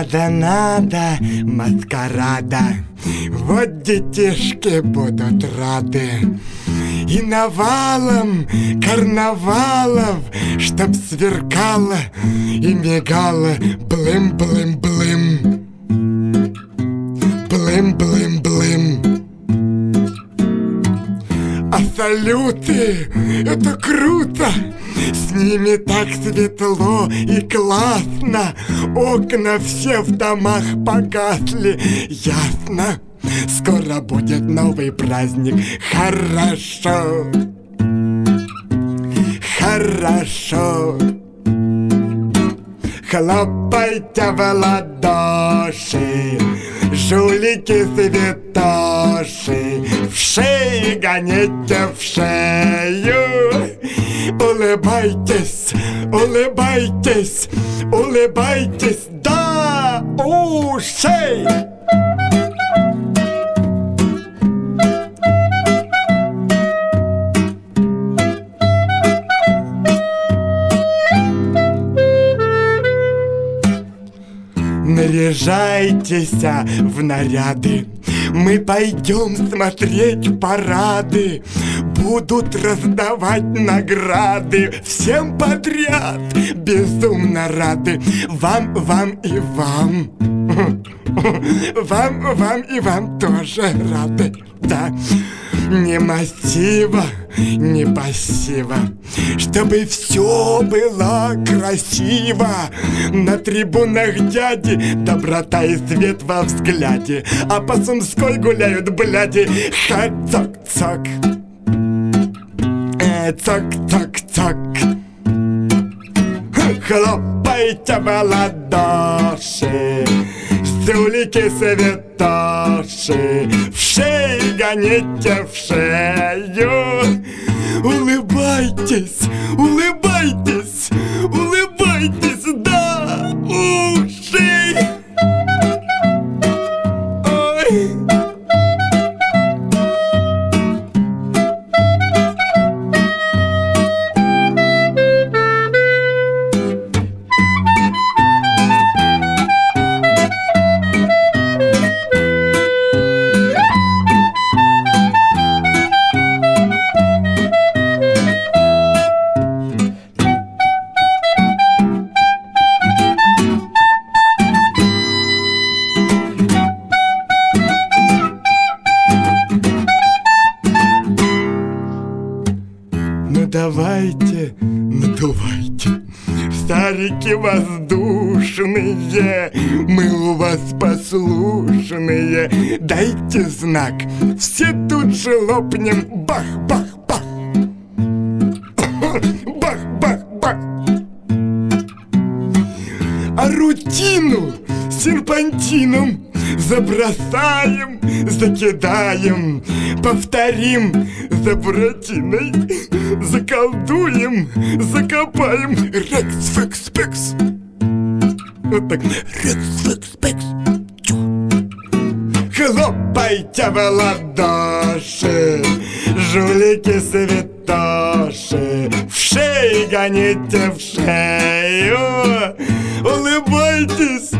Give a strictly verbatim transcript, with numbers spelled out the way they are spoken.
надо, маскарада. Вот детишки будут рады. И навалом карнавалов, чтоб сверкало и мигало блым-блым-блым. Блым-блым-блым. А салюты — это круто! С ними так светло и классно. Окна все в домах погасли. Ясно, скоро будет новый праздник. Хорошо, хорошо. Хлопайте в ладоши, жулики святоши, в шеи гоните в шею. Улыбайтесь, улыбайтесь, улыбайтесь до ушей. Наряжайтесь в наряды, мы пойдем смотреть парады. Будут раздавать награды всем подряд, безумно рады. Вам, вам и вам. Вам, вам и вам тоже рады, да. Не массива, не пассива, чтобы все было красиво. На трибунах дяди доброта и свет во взгляде, а по Сумской гуляют бляди. Ха-цок-цок, э, цок-цок-цок. Хлопайте в ладоши, жулики святоши, в шеи гоните в шею. Улыбайтесь, улыбайтесь, улыбайтесь до ушей. Ой. Давайте, надувайте, старики воздушные, мы у вас послушные. Дайте знак, все тут же лопнем. Бах-бах-бах. Бах-бах-бах. А рутину серпантином забросаем, закидаем, повторим за Буратиной, заколдуем, закопаем. Рекс-фекс-пекс. Вот так. Рекс-фекс-пекс. Хлопайте в ладоши, жулики святоши, в шеи гоните в шею. Улыбайтесь,